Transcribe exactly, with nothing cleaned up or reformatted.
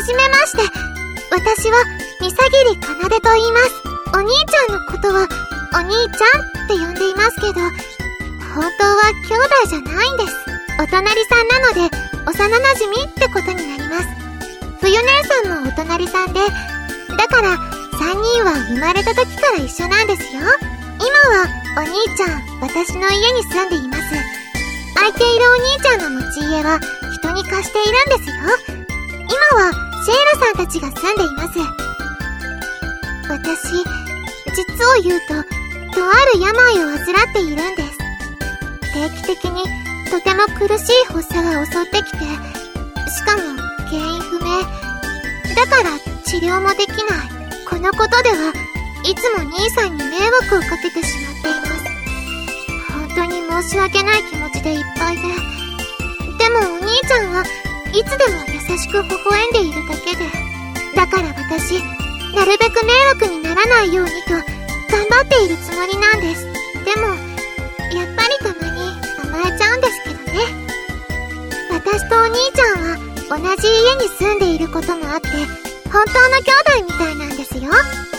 じめまして。私は三鷺かなでと言います。お兄ちゃんのことはお兄ちゃんって呼んでいますけど、本当は兄弟じゃないんです。お隣さんなので幼馴染ってことになります。冬姉さんもお隣さんで、だからさんにんは生まれた時から一緒なんですよ。今はお兄ちゃん、私の家に住んでいます。空いているお兄ちゃんの持ち家は人に貸しているんですよ。今はシェイラさんたちが住んでいます。私、実を言うと、とある病を患っているんです。定期的にとても苦しい発作が襲ってきて、しかも原因不明。だから治療もできない。このことではいつも兄さんに迷惑をかけてしまっています。本当に申し訳ない気持ちでいっぱいで。でもお兄ちゃんはいつでも優しく微笑んでいるだけで。だから私、なるべく迷惑にならないようにと頑張っているつもりなんです。でも、やっぱりたまに甘えちゃうんですけどね。私とお兄ちゃんは同じ家に住んでいることもあって、本当の兄弟みたいなんですよ。